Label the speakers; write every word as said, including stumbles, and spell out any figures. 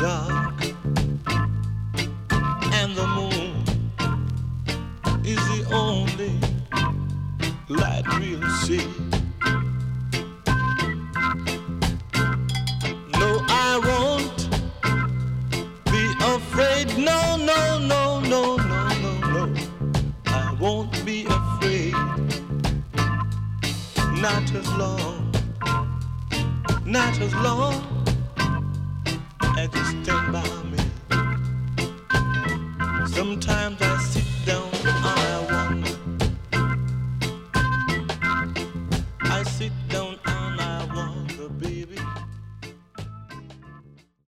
Speaker 1: dark and the moon is the only light we'll see. No, I won't be afraid. No, no, no, no, no, no, no. I won't be afraid. Not as long, not as long as you stand by me. Sometimes I sit